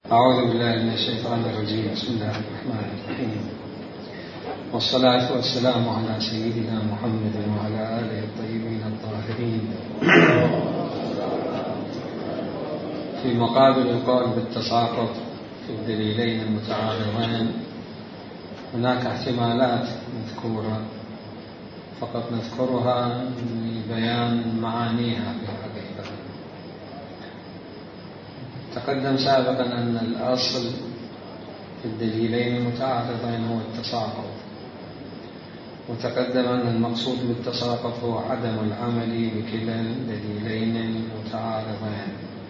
أعوذ بالله من الشيطان الرجيم. بسم الله الرحمن الرحيم، والصلاة والسلام على سيدنا محمد وعلى آله الطيبين الطاهرين. في مقابل القول بالتساقط في الدليلين المتعارضين هناك احتمالات مذكورة، فقط نذكرها لبيان معانيها في الحقيقة. تقدم سابقا أن الأصل في الدليلين المتعارضين هو التساقط، وتقدم أن المقصود بالتساقط هو عدم العمل بكلا الدليلين المتعارضين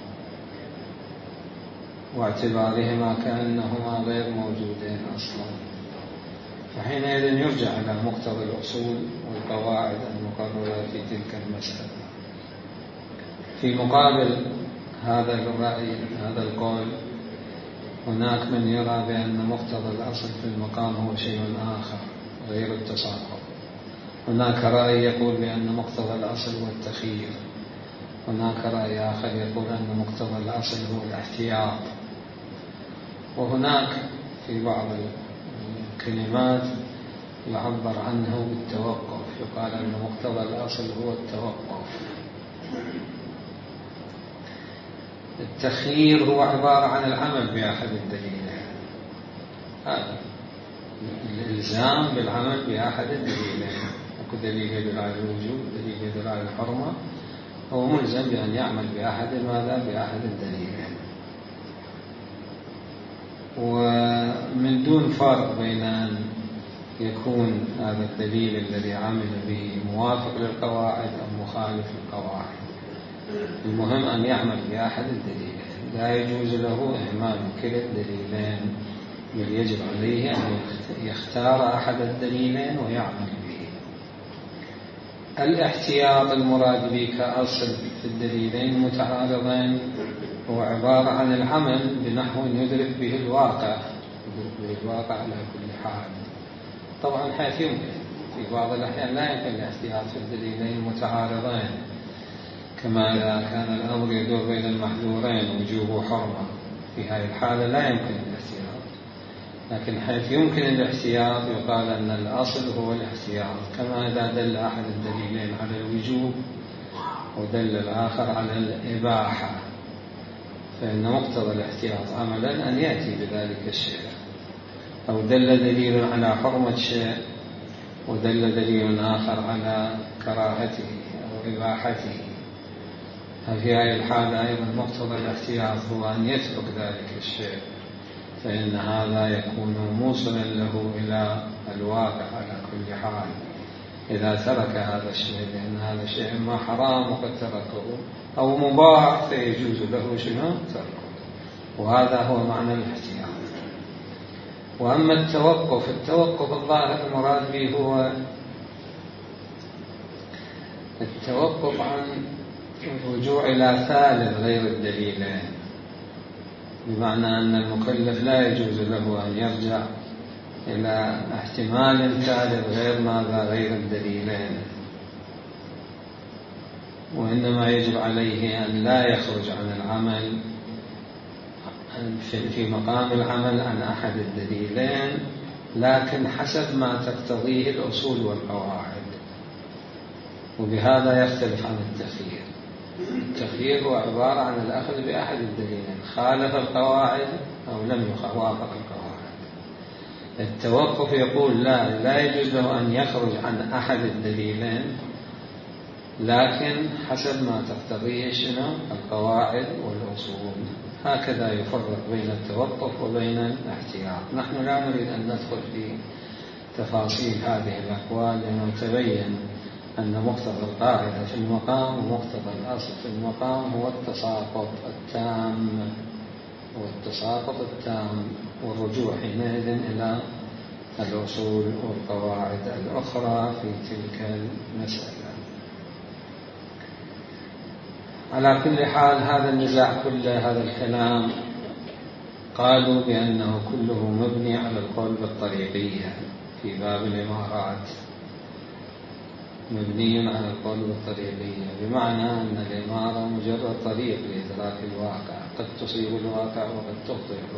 واعتبارهما كأنهما غير موجودين أصلا، فحينئذ يرجع إلى مقتضى الأصول والقواعد المقررة في تلك المسألة. في مقابل هذا الرأي، هذا القول، هناك من يرى بأن مقتضى الأصل في المقام هو شيء آخر غير التساقط. هناك رأي يقول بأن مقتضى الأصل هو التخيير. هناك رأي آخر يقول أن مقتضى الأصل هو الاحتياط. وهناك في بعض الكلمات يعبر عنه بالتوقف، يقال أن مقتضى الأصل هو التوقف. التخيير هو عبارة عن العمل بأحد الدليلين، هذا الإلزام بالعمل بأحد الدليلين. أكو دليل يدل على الوجوب، دليل يدل على الحرمة، هو ملزم بأن يعمل بأحد بأحد الدليلين، ومن دون فرق بين أن يكون هذا الدليل الذي عمل به موافق للقواعد أو مخالف للقواعد. المهم أن يعمل بأحد الدليلين، لا يجوز له إهمال كلا الدليلين، بل يجب عليه أن يختار أحد الدليلين ويعمل به. الاحتياط المراد به كأصل في الدليلين المتعارضين هو عبارة عن العمل بنحو يدرك به الواقع على كل حال. طبعا حيث يمكن، في بعض الأحيان لا يمكن الاحتياط في الدليلين المتعارضين، كما إذا كان الأمر يدور بين المحذورين وجوب وحرمة، في هذه الحالة لا يمكن الاحتياط. لكن حيث يمكن الاحتياط يقال أن الأصل هو الاحتياط، كما إذا دل أحد الدليلين على الوجوب ودل الآخر على الإباحة، فإن مقتضى الاحتياط عملا أن يأتي بذلك الشيء. أو دل دليل على حرمة شيء ودل دليل آخر على كراهته أو إباحته، في هذه الحالة أيضا مقتضى الاحتياط هو أن يترك ذلك الشيء، فإن هذا يكون موصلا له إلى الواقع على كل حال إذا ترك هذا الشيء، لأن هذا الشيء إما حرام وقد تركه أو مباح فيجوز له شنو تركه، وهذا هو معنى الاحتياط. وأما التوقف الظاهر المراد به هو التوقف عن الرجوع إلى ثالث غير الدليلين، بمعنى أن المكلف لا يجوز له أن يرجع إلى احتمال ثالث غير الدليلين، وإنما يجب عليه أن لا يخرج عن العمل في مقام العمل عن أحد الدليلين، لكن حسب ما تقتضيه الأصول والقواعد. وبهذا يختلف عن التخيير. التخيير هو عبارة عن الأخذ بأحد الدليلين، خالف القواعد أو لم يوافق القواعد. التوقف يقول لا يجوز له أن يخرج عن أحد الدليلين، لكن حسب ما تقتضيه شنو القواعد والأصول. هكذا يفرق بين التوقف وبين الاحتياط. نحن لا نريد أن ندخل في تفاصيل هذه الأقوال، لأنه تبين أن مقتضى القاعدة في المقام ومقتضى الأصل في المقام هو التساقط التام، والرجوع حينئذ إلى الأصول والقواعد الأخرى في تلك المسألة. على كل حال هذا النزاع كله، هذا الكلام، قالوا بأنه كله مبني على القول بالطريقية في باب الإمارات، مبني على القول بالطريقية، بمعنى أن الإمارة مجرد طريق لإدراك الواقع، قد تصيب الواقع وقد تخطئ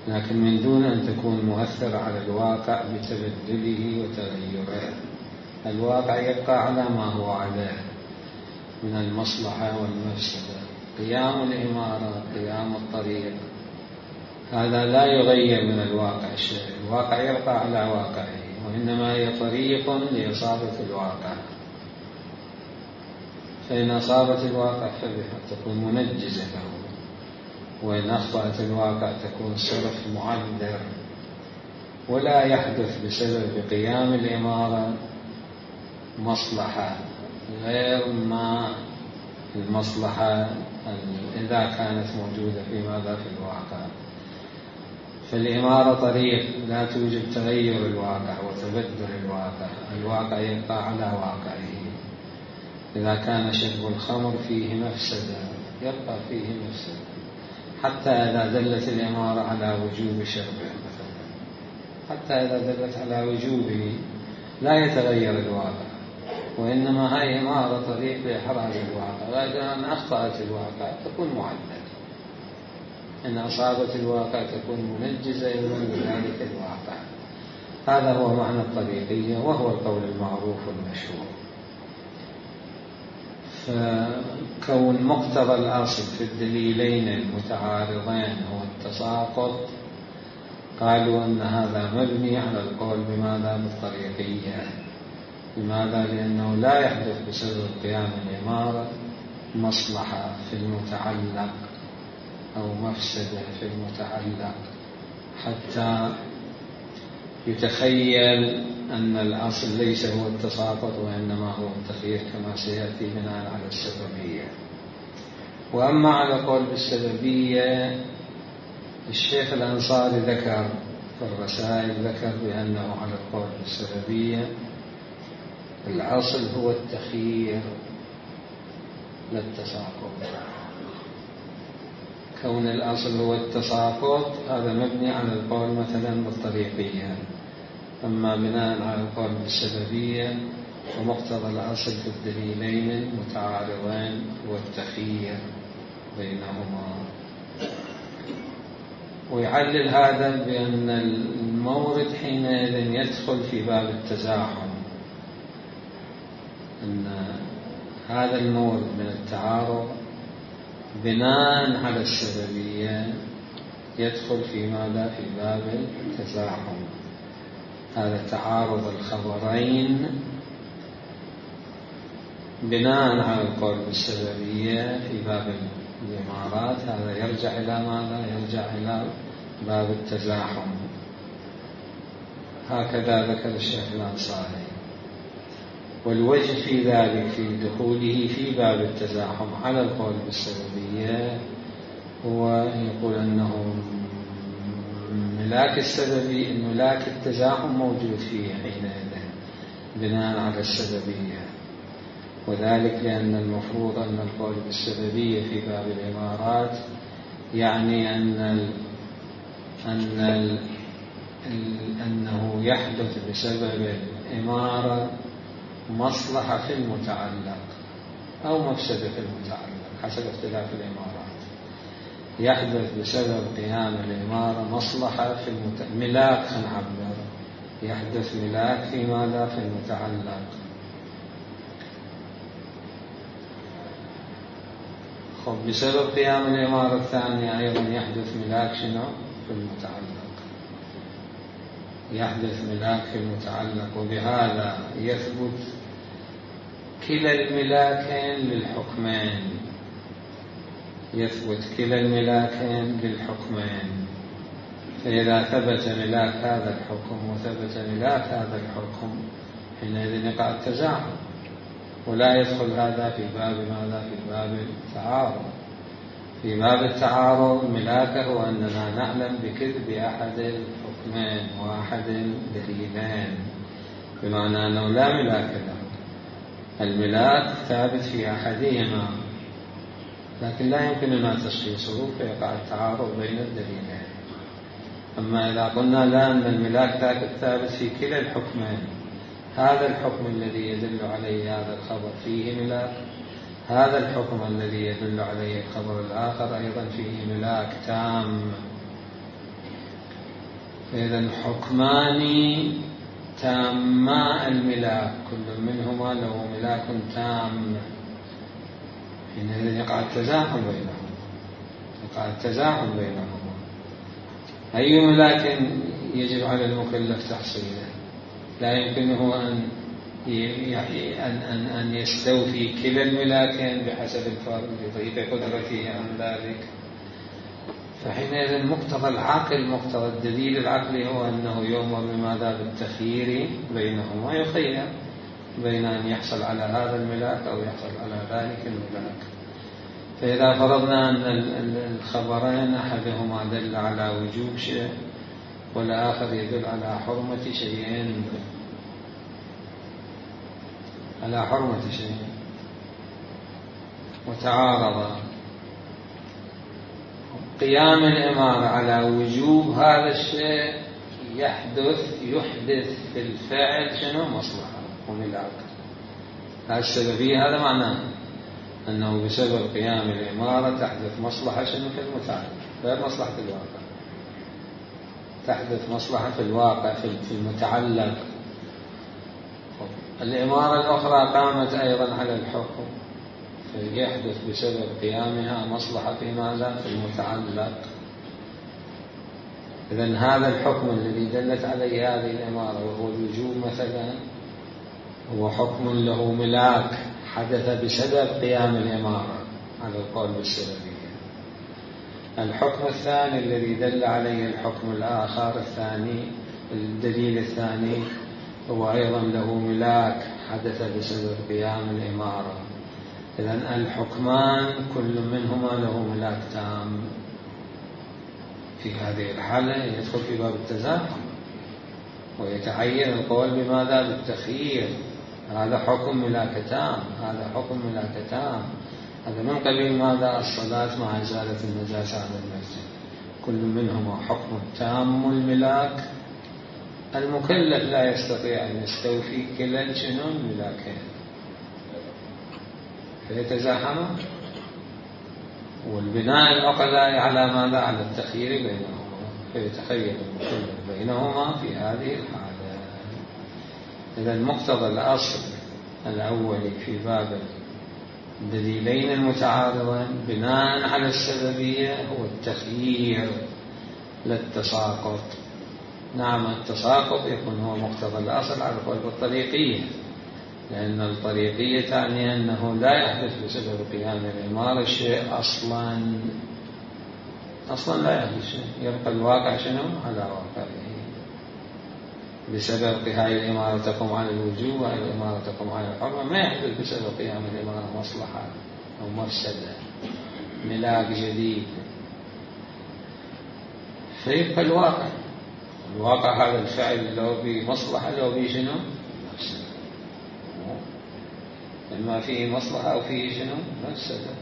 لكن من دون أن تكون مؤثرة على الواقع بتبدله وتغيره. الواقع يبقى على ما هو عليه من المصلحة والمفسدة. قيام الإمارة، قيام الطريق، هذا لا يغير من الواقع شيء، الواقع يبقى على واقعه، وإنما هي طريق لإصابة الواقع. فإن أصابت الواقع فبها تكون منجزة له، وإن أخطأت الواقع تكون صرف معذر. ولا يحدث بسبب قيام الإمارة مصلحة غير ما المصلحة إذا كانت موجودة في ماذا في الواقع. فالإمارة طريق لا توجد تغير الواقع وتبدل الواقع، الواقع يبقى على واقعه. إذا كان شرب الخمر فيه مفسدة يبقى فيه مفسدة، حتى إذا دلت الإمارة على وجوب شربه مثلا، حتى إذا دلت على وجوبه لا يتغير الواقع، وإنما هاي إمارة طريق لإحراز الواقع. وإذا أن أخطأت الواقع تكون معدلة، إن أصابت الواقع تكون منجزة من ذلك الواقع. هذا هو معنى الطريقية، وهو القول المعروف والمشهور. فكون مقتضى الأصل في الدليلين المتعارضين هو التساقط، قالوا أن هذا مبني على القول بماذا بالطريقية. لماذا؟ لأنه لا يحدث بسبب قيام الإمارة مصلحة في المتعلق أو مفسدة في المتعلق حتى يتخيل أن الأصل ليس هو التساقط وإنما هو التخيير كما سيأتي بناء على السببية. وأما على قول بالسببية، الشيخ الأنصاري ذكر في الرسائل ذكر بأنه على قول بالسببية الأصل هو التخيير لا التساقط. كون الأصل هو التساقط هذا مبني على القول مثلا بالطريقية. أما بناء على القول بالسببية ومقتضى الأصل في الدليلين المتعارضين هو التخيير بينهما. ويعلل هذا بأن المورد حينئذ يدخل في باب التزاحم، أن هذا المورد من التعارض بناء على السببية يدخل في ماذا؟ في باب التزاحم. هذا تعارض الخبرين بناء على القول بالسببية في باب الإمارات، هذا يرجع إلى ماذا؟ يرجع إلى باب التزاحم. هكذا ذكر الشيخ الأنصاري. والوجه في ذلك في دخوله في باب التزاحم على القول بالسببية هو يقول أنه ملاك السببي، ملاك التزاحم موجود فيه حينئذ بناء على السببية. وذلك لأن المفروض أن القول بالسببية في باب الإمارات يعني أنه يحدث بسبب الإمارة مصلحة في المتعلق أو مفسدة في المتعلق حسب اختلاف الإمارات. يحدث بسبب قيام الإمارة مصلحة في ملاك، نعبر يحدث ملاك في ماذا؟ في المتعلق. بسبب قيام الإمارة الثانية أيضا يحدث ملاك شنو؟ في المتعلق، يحدث ملاك في المتعلق. وبهذا يثبت كلا الملاكين للحكمين، يثبت كلا الملاكين للحكمين. فإذا ثبت ملاك هذا الحكم وثبت ملاك هذا الحكم حينئذ يقع التزاحم، ولا يدخل هذا في باب ماذا؟ في باب التعارض. في باب التعارض ملاكه أننا نعلم بكذب أحد الحكمين وأحد الدليلين، بمعنى أنه لا ملاك له، الملاك ثابت في أحدهما لكن لا يمكننا تشخيصه فيقع التعارض بين الدليلين. أما إذا قلنا لا، أن الملاك ثابت في كلا الحكمين، هذا الحكم الذي يدل عليه هذا الخبر فيه ملاك، هذا الحكم الذي يدل عليه الخبر الآخر أيضا فيه ملاك تام، إذن حكمان تاما الملاك، كل منهما له ملاك تام، حينئذ يقع التزاحم بينهما. أي ملاك يجب على المكلف تحصيله؟ لا يمكنه أن يستوفي كلا الملاكين بحسب الفرد لضيق قدرته عن ذلك. فحينئذ مقتضى العقل، مقتضى الدليل العقلي هو أنه يؤمر بماذا؟ بالتخيير بينهما، يخير بين أن يحصل على هذا الملاك أو يحصل على ذلك الملاك. فإذا فرضنا أن الخبرين أحدهما دل على وجوب شيء والآخر يدل على حرمة شيئين، وتعارضا، قيام الإمارة على وجوب هذا الشيء يحدث في الفعل شنو؟ مصلحة وملاك. هذا السببية، هذا معناه أنه بسبب قيام الإمارة تحدث مصلحة شنو؟ في المتعلق، غير مصلحة الواقع، تحدث مصلحة في الواقع في المتعلق. الإمارة الأخرى قامت أيضا على الحكم، فيحدث بسبب قيامها مصلحة في ماذا؟ في المتعلق. إذن هذا الحكم الذي دلت عليه هذه الإمارة وهو الوجوب مثلا، هو حكم له ملاك حدث بسبب قيام الإمارة على القول بالسببية. الحكم الثاني الذي دل عليه الحكم الآخر الثاني، الدليل الثاني، هو أيضا له ملاك حدث بسبب قيام الإمارة. إذن الحكمان كل منهما له ملاك تام. في هذه الحالة يدخل في باب التزاحم ويتعين القول بماذا؟ بالتخيير. هذا حكم ملاك تام، هذا حكم ملاك تام. هذا من قبيل ماذا؟ الصلاة مع إزالة النجاسة عن المسجد، كل منهما حكم تام الملاك. المكلف لا يستطيع أن يستوفي كلا شنو الملاكين، فيتزاحم. والبناء العقلاء على ماذا؟ على التخيير بينهما، فيتخير المكلف بينهما في هذه الحالة. إذا مقتضى الأصل الأول في باب الدليلين المتعارضين بناء على السببية هو التخيير للتساقط. نعم، التساقط يكون هو مقتضى الأصل على القول بالطريقية، لأن الطريقية تعني أنه لا يحدث بسبب قيام الإمارة شيء أصلا لا يحدث شيء، يبقى الواقع شنو؟ على واقعه. بسبب هاي الإمارة تقوم على الوجوب وهاي الإمارة تقوم على الحرمة، ما يحدث بسبب قيام الإمارة مصلحة أو مفسدة، ملاك جديد. فيبقى الواقع هذا الفعل لو بمصلحة لو بشنو؟ مفسدة. إما فيه مصلحة أو فيه شنو؟ مفسدة.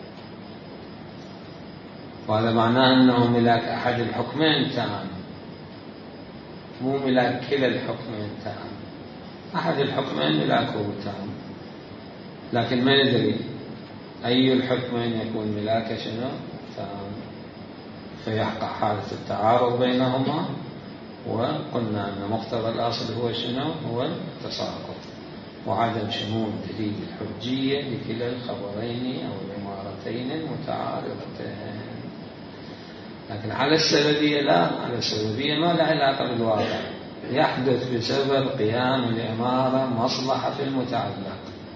وهذا معناه أنه ملاك أحد الحكمين تام، مو ملاك كلا الحكمين تام. أحد الحكمين ملاكه تام، لكن ما ندري أي الحكمين يكون ملاك شنو؟ تام. فيحقق حالة التعارض بينهما، وقلنا أن مقتضى الأصل هو شنو؟ هو التساقط وعدم شمول دليل الحجية لكلا الخبرين أو العمارتين المتعارضتين. لكن على السببية لا، على السببية ما له علاقة بالواقع، يحدث بسبب قيام الإمارة مصلحة في المتعلق،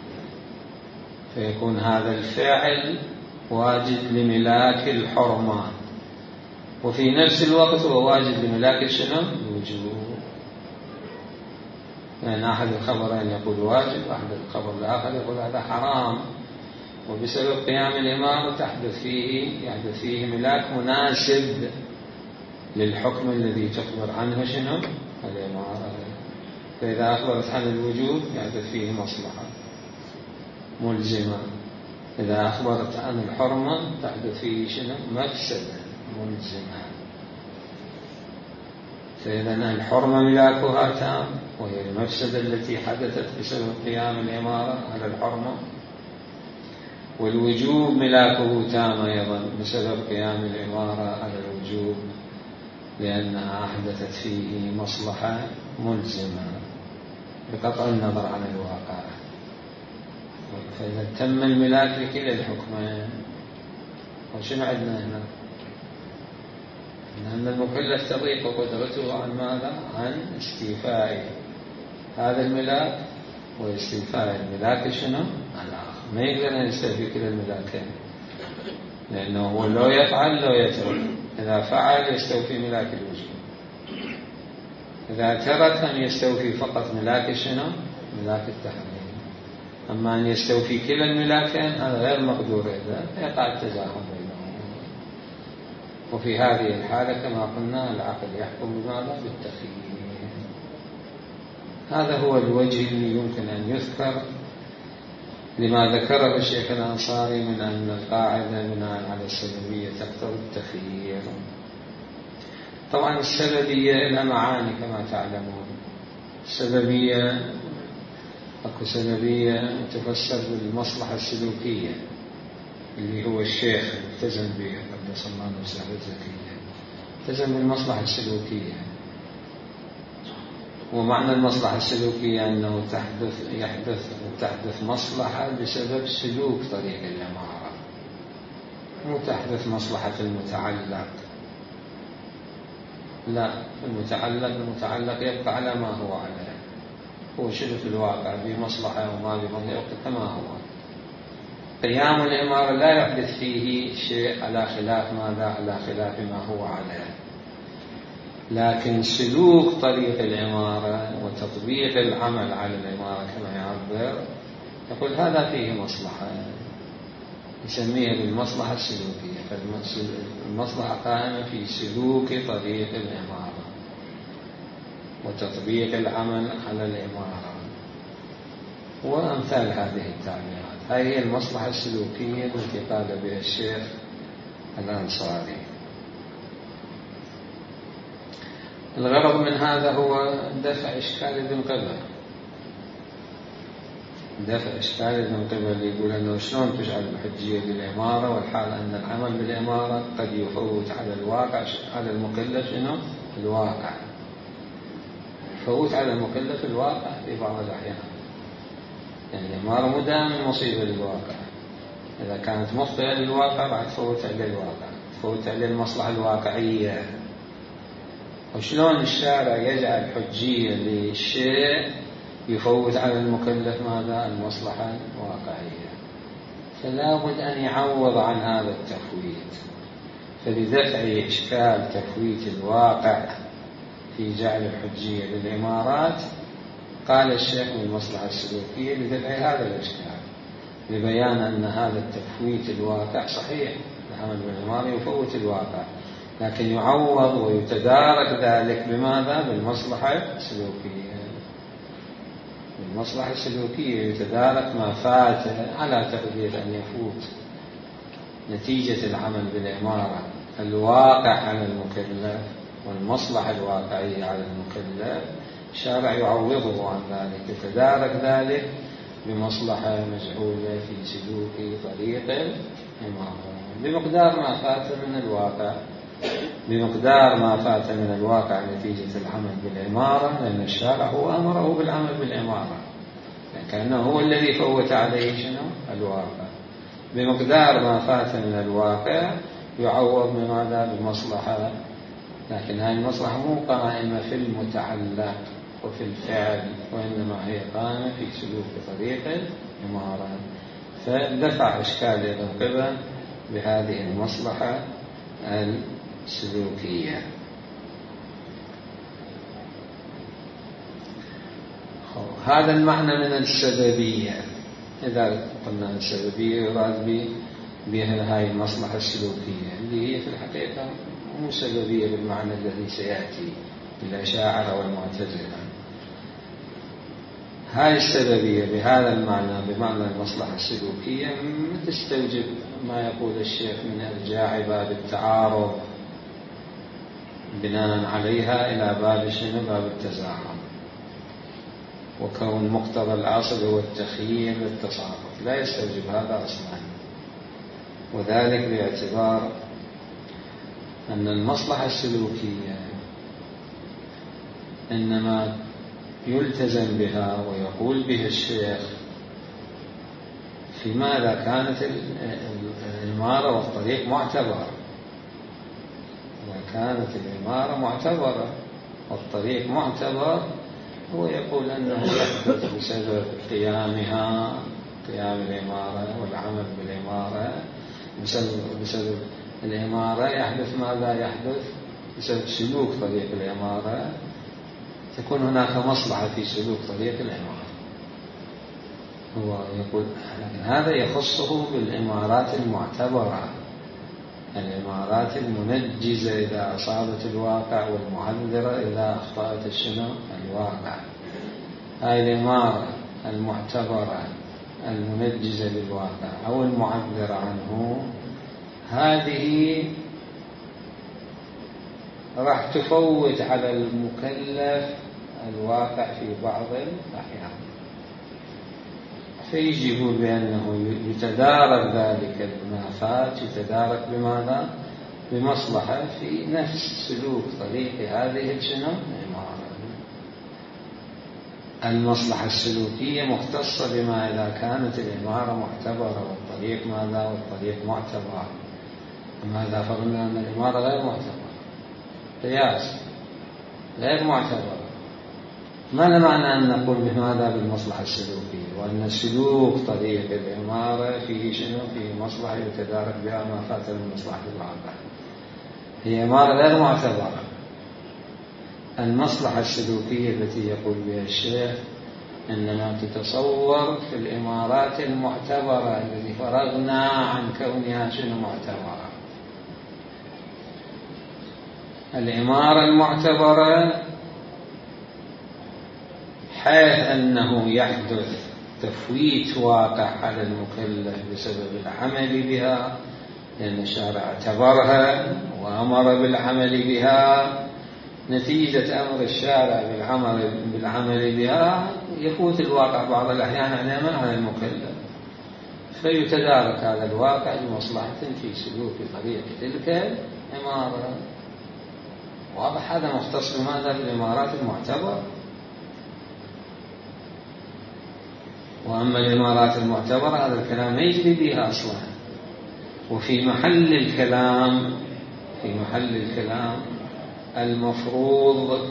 فيكون هذا الفعل واجد لملاك الحرمان، وفي نفس الوقت هو واجد لملاك شنو؟ الوجوب. يعني أحد الخبرين يقول واجب، أحد الخبر الآخر يقول هذا حرام، وبسبب قيام الإمارة يحدث فيه ملاك مناسب للحكم الذي تخبر عنه شنو؟ الإمارة. فإذا أخبرت عن الوجوب يحدث فيه مصلحة ملزمة، إذا أخبرت عن الحرمة تحدث فيه شنو؟ مفسدة ملزمة. فإذا الحرمة ملاكها تام، وهي المفسدة التي حدثت بسبب قيام الإمارة على الحرمة، والوجوب ملاكه تام أيضا بسبب قيام الإمارة على الوجوب. لأنها أحدثت فيه مصلحة ملزمة بقطع النظر عن الواقع. فإذا تم الملاك لكلا الحكمين، وشنو عندنا هنا؟ أن المكلف تضيق قدرته عن ماذا؟ عن استيفاء هذا الملاك واستيفاء الملاك شنو؟ الآخر. ما يقدر أن يستوفي كلا الملاكين، لأنه هو لو يفعل لو يترك. إذا فعل يستوفي ملاك الوجود، إذا ترك أن يستوفي فقط ملاك شنو؟ ملاك التحريم. أما أن يستوفي كلا الملاكين هذا غير مقدور، إذا يقع التزاحم بينهم. وفي هذه الحالة كما قلنا العقل يحكم بماذا؟ بالتخيير. هذا هو الوجه اللي يمكن أن يذكر لما ذكره الشيخ الأنصاري من أن القاعدة بناء على السببية تقتضي التخيير. طبعا السببية لها معاني كما تعلمون. السببية أكو سببية تفسر بالمصلحة السلوكية اللي هو الشيخ التزم بها قدس الله نفسه الزكية، التزم بالمصلحة السلوكية. ومعنى المصلحة السلوكية أنه تحدث مصلحة بسبب سلوك طريق الإمارة، مو تحدث مصلحة المتعلق. لا، المتعلق يبقى على ما هو عليه، هو شنو في الواقع بمصلحة وما بمصلحة كما هو. قيام الإمارة لا يحدث فيه شيء على خلاف ماذا؟ على خلاف ما هو عليه. لكن سلوك طريق الإمارة وتطبيق العمل على الإمارة كما يعبر يقول هذا فيه مصلحة، يسميها بالمصلحة السلوكية. فالمصلحة قائمة في سلوك طريق الإمارة وتطبيق العمل على الإمارة وأمثال هذه التعبيرات. هذه المصلحة السلوكية التي قال بها الشيخ الأنصاري. الغرض من هذا هو دفع إشكال ابن قبل، دفع إشكال ابن قبل يقول أنه شلون تجعل الحجية بالإمارة والحال أن العمل بالإمارة قد يفوت على الواقع، على المكلف شنو؟ الواقع، يفوت على المكلف الواقع في بعض الأحيان. يعني الإمارة مو دائما مصيبة للواقع، إذا كانت مخطئة للواقع بعد تفوت على الواقع، تفوت على المصلحة الواقعية. وشلون الشارع يجعل حجية للشيء يفوت على المكلف ماذا؟ المصلحة الواقعية. فلا بد أن يعوض عن هذا التفويت. فلدفع إشكال تفويت الواقع في جعل الحجية للإمارات قال الشيخ من المصلحة السلوكية لدفع هذا الإشكال، لبيان أن هذا التفويت الواقع صحيح، العمل بالإمارة يفوت الواقع، لكن يعوض ويتدارك ذلك بماذا؟ بالمصلحة السلوكية. بالمصلحة السلوكية يتدارك ما فات على تقدير أن يفوت نتيجة العمل بالإمارة الواقع على المكلف والمصلحة الواقعية على المكلف. الشارع يعوضه عن ذلك، يتدارك ذلك بمصلحة مجعولة في سلوك طريق الإمارة بمقدار ما فات من الواقع، بمقدار ما فات من الواقع نتيجة العمل بالإمارة، لأن الشارع هو أمره بالعمل بالإمارة، كأنه هو الذي فوت عليه شنو؟ الواقع. بمقدار ما فات من الواقع يعوض بماذا؟ بمصلحة، لكن هذه المصلحة مو قائمة في المتعلق وفي الفعل، وإنما هي قائمة في سلوك طريق الإمارة. فدفع إشكال ابن قبل بهذه المصلحة السلوكية. هذا المعنى من السببية. إذا قلنا السببية يراد بها هاي المصلحة السلوكية اللي هي في الحقيقة مو سببية بالمعنى الذي سيأتي بالأشاعرة والمعتزلة. هاي السببية بهذا المعنى بمعنى المصلحة السلوكية ما تستوجب ما يقول الشيخ من إرجاع باب التعارض بناء عليها إلى باب شنو؟ باب التزاحم، وكون مقتضى الأصل هو التخيير والتصارف، لا يستوجب هذا أصلا. وذلك باعتبار أن المصلحة السلوكية إنما يلتزم بها ويقول بها الشيخ فيما إذا كانت الإمارة والطريق معتبرة. إذا كانت الإمارة معتبرة والطريق معتبر، هو يقول أنه يحدث بسبب قيام الإمارة والعمل بالإمارة، بسبب الإمارة يحدث ماذا يحدث؟ بسبب سلوك طريق الإمارة تكون هناك مصلحة في سلوك طريق الإمارة. هو يقول لكن هذا يخصه بالإمارات المعتبرة، الإمارات المنجزة إذا أصابت الواقع، والمعذرة إذا أخطأت الواقع. هذه الإمارة المعتبرة المنجزة للواقع أو المعذرة عنه، هذه راح تفوت على المكلف الواقع في بعض الأحيان، فيجي يقول بأنه يتدارك ذلك المنافات، يتدارك بماذا؟ بمصلحة في نفس سلوك طريق هذه الإمارة. المصلحة السلوكية مختصة بما إذا كانت الإمارة معتبرة والطريق ماذا؟ والطريق معتبر. أما إذا فرضنا أن الإمارة غير معتبرة، قياس غير معتبر، ما معنى أن نقول بماذا؟ بالمصلحة السلوكية، وأن سلوك طريق الإمارة فيه فيه مصلحة يتدارك بها ما فات من مصلحة الواقع. هي إمارة غير معتبرة. المصلحة السلوكية التي يقول بها الشيخ إنما تتصور في الإمارات المعتبرة التي فرغنا عن كونها معتبرة. الإمارة المعتبرة حيث أنه يحدث تفويت واقع على المكلف بسبب العمل بها، لأن الشارع اعتبرها وأمر بالعمل بها، نتيجة أمر الشارع بالعمل بها يفوت الواقع بعض الأحيان على المكلف، فيتدارك هذا الواقع لمصلحة في سلوك طريق تلك الإمارة. واضح؟ هذا مختص بماذا؟ بالإمارات المعتبرة. وأما الإمارات المعتبرة هذا الكلام ما يجري بها أصلا. وفي محل الكلام المفروض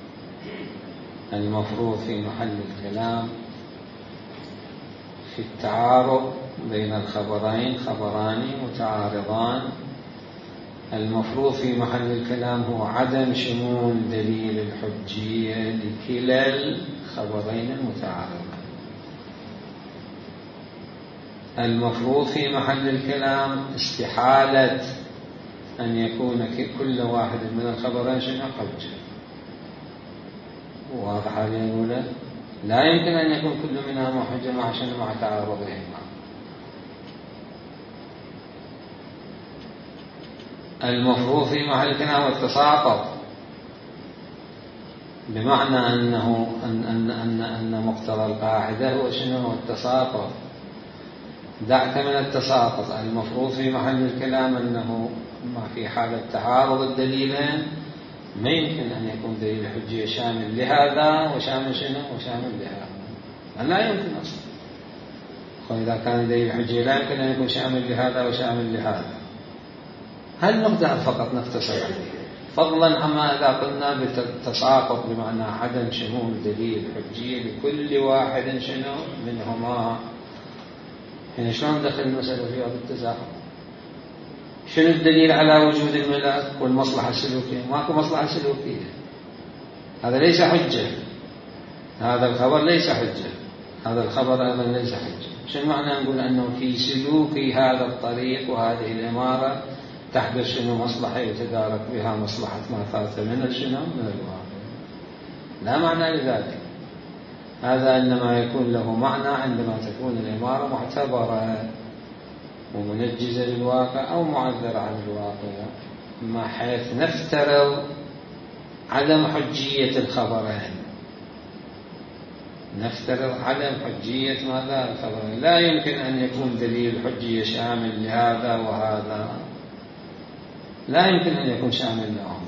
في محل الكلام في التعارض بين الخبرين، خبران متعارضان، المفروض في محل الكلام هو عدم شمول دليل الحجية لكلا الخبرين المتعارضين. المفروض في محل الكلام استحالة أن يكون كل واحد من الخبرين حجة. واضح هذا؟ يقول لا يمكن أن يكون كل منها حجة مع تعارضهما. المفروض في محل الكلام التساقط، بمعنى أن مقتضى القاعدة هو هو التساقط. دعك من التساقط. المفروض في محل الكلام أنه ما في حالة تعارض الدليلين ما يمكن أن يكون دليل الحجية شامل لهذا وشامل لهذا، لا يمكن أصلا. وإذا كان دليل الحجية لا يمكن أن يكون شامل لهذا وشامل لهذا. هل نقدر فقط نختصر عليه، فضلا عما إذا قلنا بالتساقط بمعنى عدم شمول دليل الحجية لكل واحد منهما. يعني شلون دخل المسألة في هذا التساقط؟ شنو الدليل على وجود الملاك والمصلحة السلوكية؟ ماكو مصلحة سلوكية، هذا ليس حجة. هذا الخبر ليس حجة، هذا الخبر أيضا ليس حجة. شنو معنى نقول أنه في سلوك هذا الطريق وهذه الإمارة تحدث مصلحة يتدارك بها مصلحة ما فات من الواقع؟ لا معنى لذلك. هذا إنما يكون له معنى عندما تكون الإمارة معتبرة ومنجزة للواقع أو معذرة عن الواقع، ما حيث نفترض عدم حجية الخبرين. نفترض عدم حجية ماذا؟ الخبرين. لا يمكن أن يكون دليل الحجية شامل لهذا وهذا، لا يمكن أن يكون شامل لهما.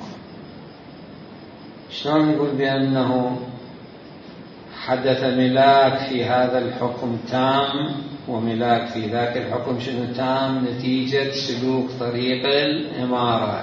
شلون نقول بأنه حدث ملاك في هذا الحكم تام وملاك في ذاك الحكم شنو تام نتيجة سلوك طريق الإمارة؟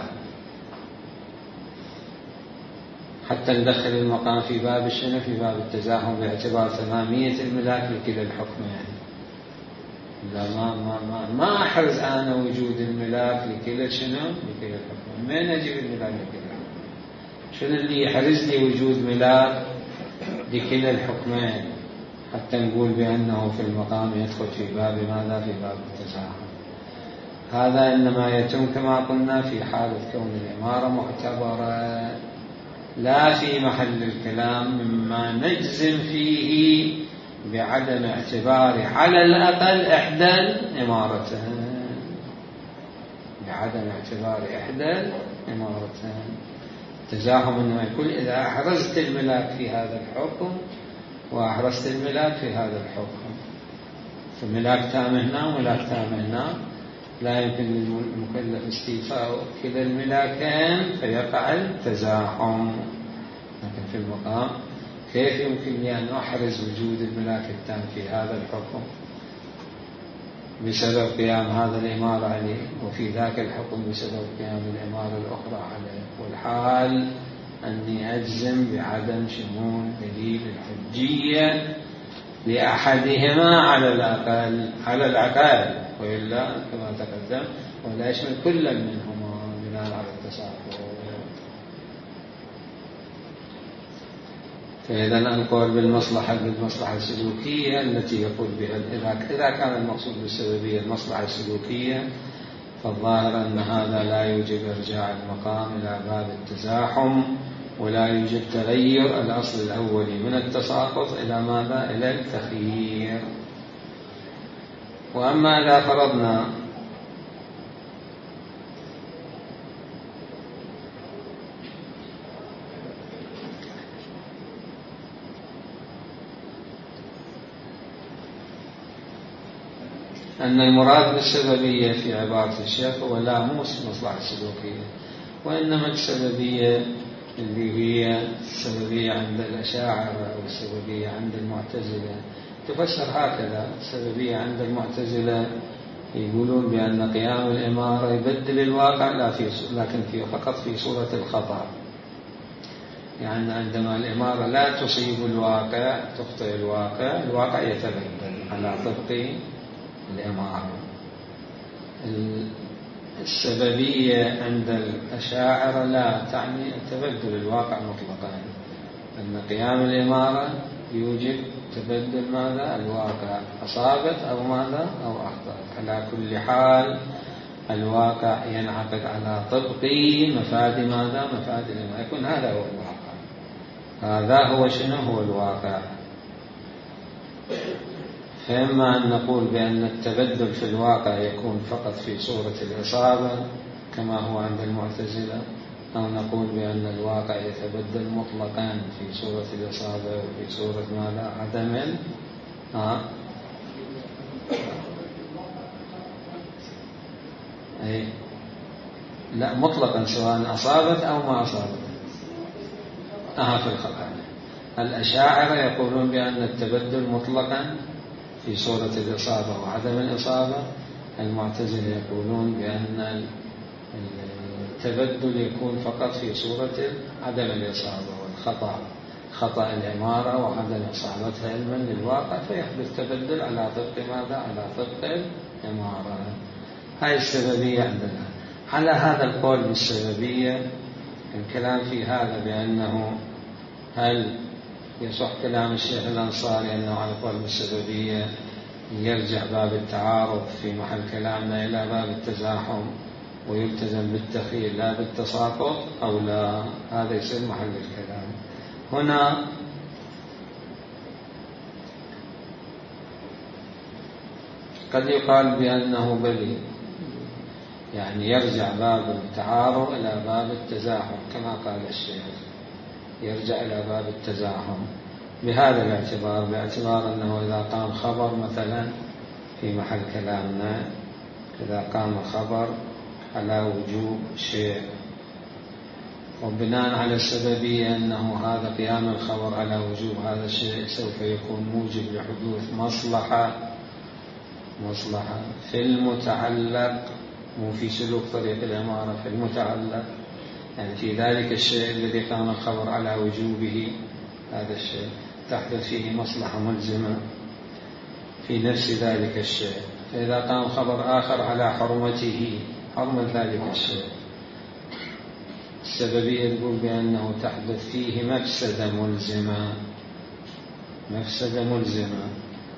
حتى ندخل المقام في باب الشنو في باب التزاحم باعتبار تمامية الملاك لكلا الحكمين. لا ما أحرز أنا وجود الملاك لكلا شنو لكلا الحكمين. من أجيب الملاك لكلا؟ شنو اللي يحرز لي وجود ملاك لكلا الحكمين حتى نقول بأنه في المقام يدخل في باب ماذا؟ في باب التزاحم. هذا إنما يتم كما قلنا في حالة كون الإمارة معتبرة، لا في محل الكلام مما نجزم فيه بعدم اعتبار على الأقل إحدى الإمارتين، بعدم اعتبار إحدى الإمارتين. تزاحم إنما يقول إذا أحرزت الملاك في هذا الحكم وأحرزت الملاك في هذا الحكم، فملاك تام هنا وملاك تام هنا، لا يمكن للمكلف استيفاء كلا الملاكين فيقع التزاحم. لكن في المقام كيف يمكن لي أن أحرز وجود الملاك التام في هذا الحكم بسبب قيام هذا الإمارة عليه، وفي ذاك الحكم بسبب قيام الإمارة الأخرى عليه، والحال أني أجزم بعدم شمول دليل الحجية لأحدهما على الأقل وإلا كما تقدم ولا يشمل كل منهما بناء على التساقط. فإذا القول بالمصلحة السلوكية التي يقول بها إذا كان المقصود بالسببية المصلحة السلوكية، فالظاهر أن هذا لا يوجب إرجاع المقام إلى باب التزاحم، ولا يوجب تغير الأصل الأولي من التساقط إلى ماذا؟ إلى التخيير. وأما إذا فرضنا أن المراد بالسببية في عبارة الشيخ هو لاموس المصلحة السلوكية، وإنما السببية اللي هي السببية عند الأشاعرة أو السببية عند المعتزلة تفسر هكذا. السببية عند المعتزلة يقولون بأن قيام الإمارة يبدل الواقع لكن فقط في صورة الخطأ، يعني عندما الإمارة لا تصيب الواقع تخطئ الواقع يتبدل على طبق الإمارة. السببية عند الأشاعرة لا تعني تبدل الواقع مطلقا، أن قيام الإمارة يوجب تبدل ماذا؟ الواقع، أصابت أو ماذا؟ أو أخطأت. على كل حال الواقع ينعقد على طبق مفاد ماذا؟ مفاد الإمارة، يكون هذا هو الواقع. هذا هو شنو هو الواقع. فإما أن نقول بأن التبدل في الواقع يكون فقط في صورة الإصابة كما هو عند المعتزلة، أو نقول بأن الواقع يتبدل مطلقا في صورة الإصابة وفي صورة ماذا؟ عدم لا مطلقا سواء أصابت أو ما أصابت. في الخطأ الأشاعرة يقولون بأن التبدل مطلقا في صورة الإصابة وعدم الإصابة. المعتزلة يقولون بأن التبدل يكون فقط في صورة عدم الإصابة والخطأ، خطأ العمارة وعدم إصابتها علما للواقع، فيحدث تبدل على طبق ماذا؟ على طبق العمارة. هاي السببية عندنا. على هذا القول بالسببية الكلام في هذا بأنه هل يصح كلام الشيخ الأنصاري أنه على قول بالسببية يرجع باب التعارض في محل كلامنا إلى باب التزاحم ويلتزم بالتخيير لا بالتساقط أو لا؟ هذا يصير محل الكلام. هنا قد يقال بأنه بلي، يعني يرجع باب التعارض إلى باب التزاحم كما قال الشيخ، يرجع إلى باب التزاحم بهذا الاعتبار، باعتبار أنه إذا قام خبر مثلا في محل كلامنا، إذا قام خبر على وجوب شيء، وبناء على السببية أنه هذا قيام الخبر على وجوب هذا الشيء سوف يكون موجب لحدوث مصلحة في المتعلق، مو في سلوك طريق الإمارة، في المتعلق، يعني في ذلك الشيء الذي قام الخبر على وجوبه، هذا الشيء تحدث فيه مصلحة ملزمة في نفس ذلك الشيء. فإذا قام خبر آخر على حرمة ذلك الشيء، السببية تقول بأنه تحدث فيه مفسدة ملزمة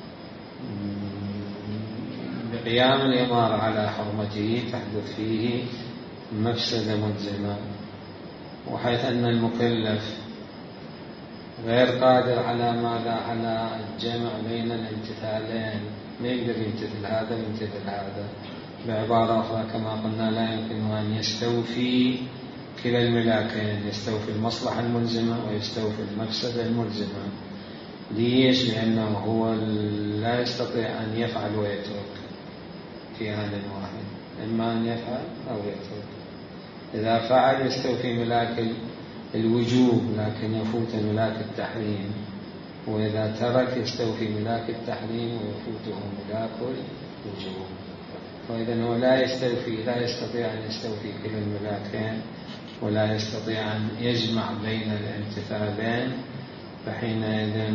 بقيام الإمارة على حرمته، تحدث فيه مفسدة ملزمة، وحيث أن المكلف غير قادر على ماذا؟ على الجمع بين الامتثالين، ما يقدر يمتثل هذا ويمتثل هذا. بعبارة أخرى كما قلنا لا يمكن أن يستوفي كلا الملاكين، يستوفي المصلحة الملزمة ويستوفي المفسدة الملزمة. ليش؟ لأنه هو لا يستطيع أن يفعل ويترك في آن واحد، إما أن يفعل أو يترك. إذا فعل يستوفي ملاك الوجوب لكن يفوت ملاك التحريم، وإذا ترك يستوفي ملاك التحريم ويفوته ملاك الوجوب. وإذا هو لا يستطيع أن يستوفي كلا الملاكين، ولا يستطيع أن يجمع بين الامتثالين، فحينئذ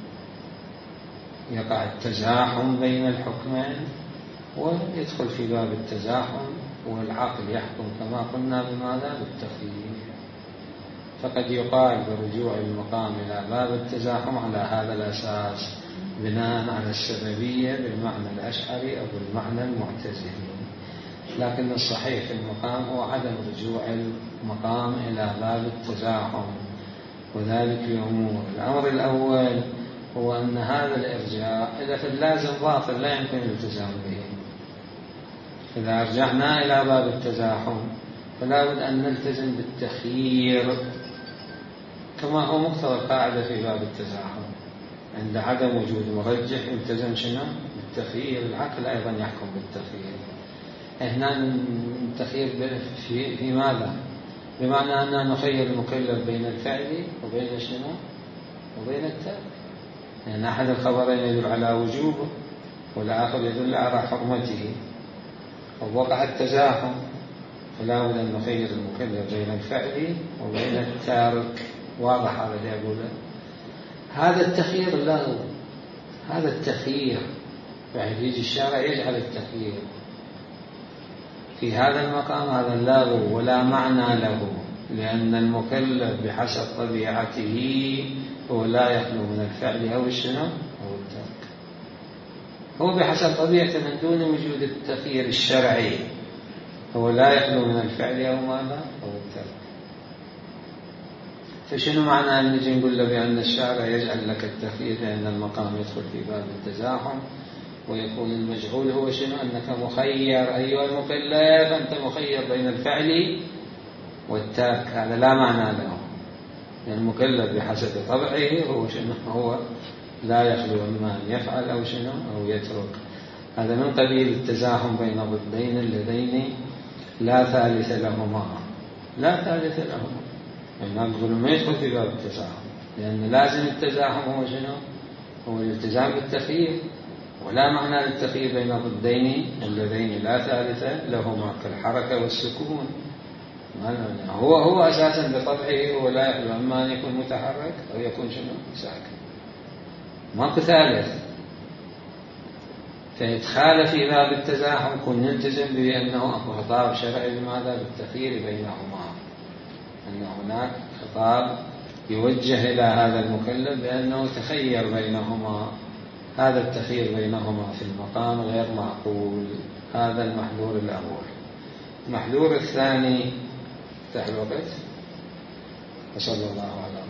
يقع التزاحم بين الحكمين ويدخل في باب التزاحم، والعقل يحكم كما قلنا بماذا؟ بالتخيير. فقد يقال برجوع المقام إلى باب التزاحم على هذا الأساس بناء على السببية بالمعنى الأشعري أو بالمعنى المعتزلي، لكن الصحيح في المقام هو عدم رجوع المقام إلى باب التزاحم، وذلك لأمور. الأمر الأول هو أن هذا الإرجاع إذا في اللازم باطل لا يمكن الالتزام به. إذا رجعنا إلى باب التزاحم فلا بد أن نلتزم بالتخيير كما هو مقتضى القاعدة في باب التزاحم. عند عدم وجود مرجح يلتزم شنو؟ بالتخيير. العقل أيضا يحكم بالتخيير. هنا التخيير في ماذا؟ بمعنى أننا نخير المكلف بين الفعل وبين شنو؟ وبين الترك. يعني أحد الخبرين يدل على وجوبه والآخر يدل على حرمته، ووقع التزاحم فلا بد أن نخير المكلف بين الفعل وبين الترك. واضح هذا اللي أقوله؟ هذا التخيير له، هذا التخيير يعني يجي الشارع يجعل التخيير في هذا المقام هذا لاغو ولا معنى له، لأن المكلف بحسب طبيعته هو لا يخلو من الفعل أو الشنو أو الترك. هو بحسب طبيعته من دون وجود التخيير الشرعي هو لا يخلو من الفعل أو ماذا أو الترك. فشنو معنى أن نجي نقول له بأن الشارع يجعل لك التخيير؟ لأن المقام يدخل في باب التزاحم، ويكون المجهول هو شنو؟ أنك مخير أيها المكلف، أنت مخير بين الفعل والترك. هذا لا معنى له، لأن المكلف بحسب طبعه هو شنو؟ هو لا يخلو إما أن يفعل أو شنو أو يترك. هذا من قبيل التزاحم بين ضدين اللذين لا ثالث لهما. يعني نقول ما يدخل في باب التزاحم، لأن لازم التزاحم هو شنو؟ هو الالتزام بالتخيير، ولا معنى للتخيير بين ضدين اللذين لا ثالث لهما كالحركة والسكون. هو أساسا بطبعه هو لا يخلو إما أن يكون متحرك أو يكون شنو ساكن، ماكو ثالث. فإدخال في باب التزاحم كن نلتزم بأنه خطاب شرعي بماذا؟ بالتخيير بينهما، أن هناك خطاب يوجه إلى هذا المكلف بأنه تخير بينهما. هذا التخيير بينهما في المقام غير معقول. هذا المحذور الأول. المحذور الثاني تحت الوقت. وصلى الله على